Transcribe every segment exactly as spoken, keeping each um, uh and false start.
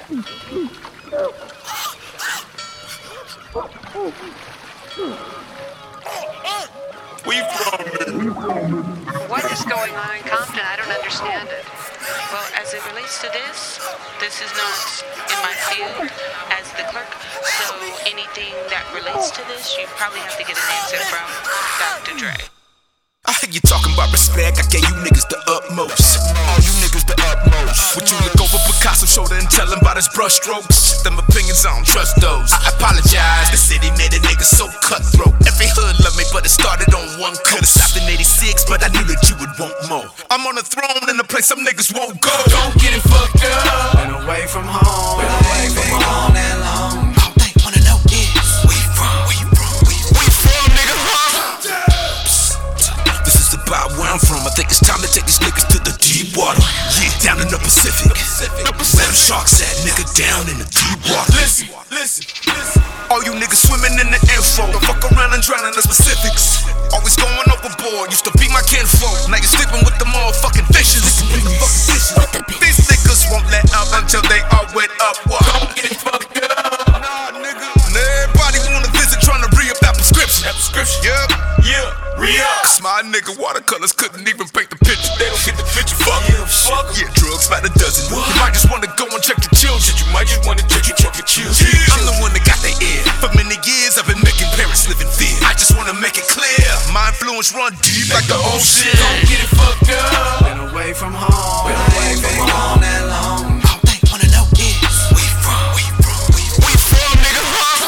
We from What is going on in Compton? I don't understand it. Well, as it relates to this, this is not in my field as the clerk, so anything that relates to this, you probably have to get an answer from Doctor Dre. I hear you talking about respect, I gave you niggas the utmost. All you niggas the utmost. Would you look over Picasso's shoulder and tell him about his brush strokes? Them opinions, I don't trust those. I apologize, the city made a nigga so cutthroat. Every hood love me, but it started on one coast. Could've stopped in eighty-six, but I knew that you would want more. I'm on a throne in a place some niggas won't go. Don't get it fucked up. Been away from home, been away from home that long. All they wanna know is where you from, where you from, where you, where you from, nigga, huh? This is about where I'm from. I think it's time to take these niggas to the deep water. Yeah, down in the Pacific. Where them sharks at, nigga, down in the deep water. Listen, listen, listen. All you niggas swimming in the info. Don't fuck around and drown in the specifics. Always going overboard, used to be my kinfolk. Now you're sleeping with the motherfucking fishes. These niggas won't let up until they are wet up. What? Don't get fucked up. Nah, nigga. And everybody wanna visit trying to re-up that prescription. That prescription? Yep. Yeah. Re-up. Cause my nigga watercolors couldn't even paint the picture. They don't get the picture. Fuck. Yeah, fuck. Yeah, drugs by the dozen. What? You might just wanna go and check your children. You might just wanna check your, check your children. Yeah. I'm the one that got their ear. For many years I've been making parents live in fear. I just wanna make it clear. My influence run deep like the ocean. Don't get it fucked up. Been away from home, been away from home that long. All they wanna know is where you from, where you from, where you, where you from, nigga, huh?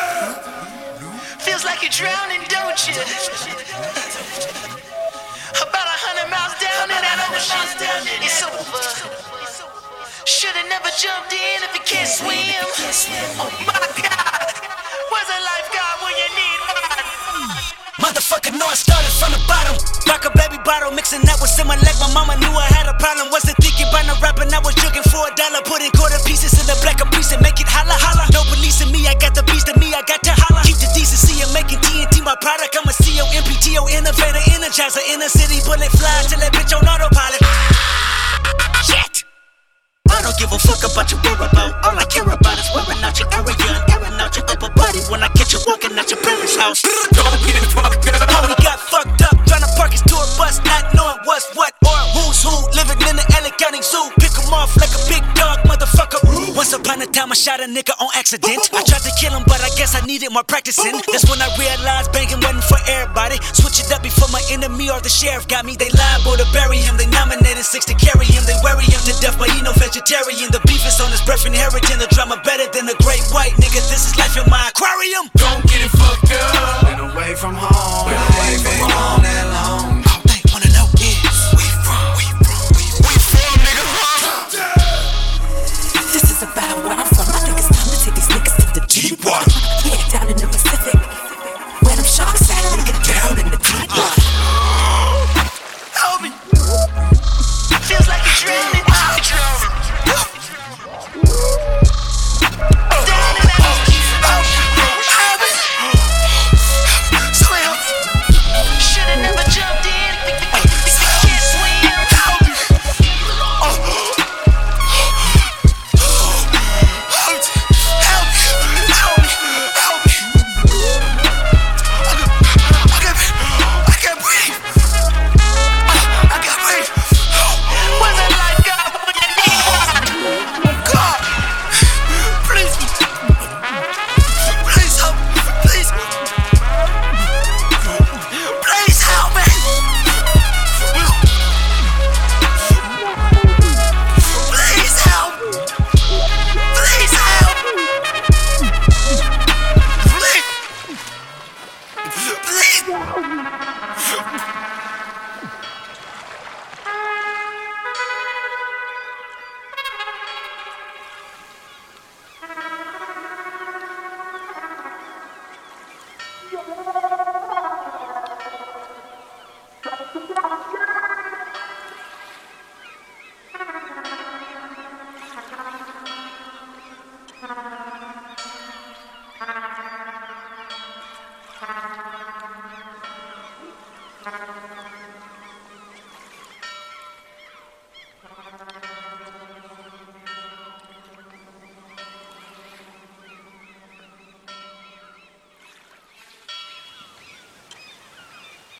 Feels like you're drowning, don't you? About a hundred miles down in that ocean, it's over. Should've never jumped in if you can't swim. Oh my God, where's a lifeguard when you need one? Motherfucker, know I started from the bottom. Rock a baby bottle, mixing that with someone like my mama knew I had a problem. Wasn't thinking about no rapping, I was jugging for a dollar. Putting quarter pieces in the black of piece and make it holla holla. No police in me, I got the beast in me, I got to holla. Keep the decency of making T N T my product. I'm a C O M P T O innovator, energizer, inner city bullet fly till that bitch on autopilot. Shit! I don't give a fuck about your whereabouts. All I care about is wearing out your area and airing out your upper body when I catch you walking out your parents' house. Don't get it fucked up. Homie got fucked up trying to park his tour bus, not knowing what's what or who's who. Living in the L A County Zoo, pick him off like a big dog, motherfucker. Once upon a time I shot a nigga on accident. I tried to kill him, but I guess I needed more practicing. That's when I realized banging wasn't for everybody. Switch it up before my enemy or the sheriff got me. They liable to bury him. They nominated six to carry him. They worry him to death, but he no vegetarian. The beef is on his breath, inheriting the drama better than the great white nigga. This is life in my aquarium. Don't get it fucked up. Been away from home.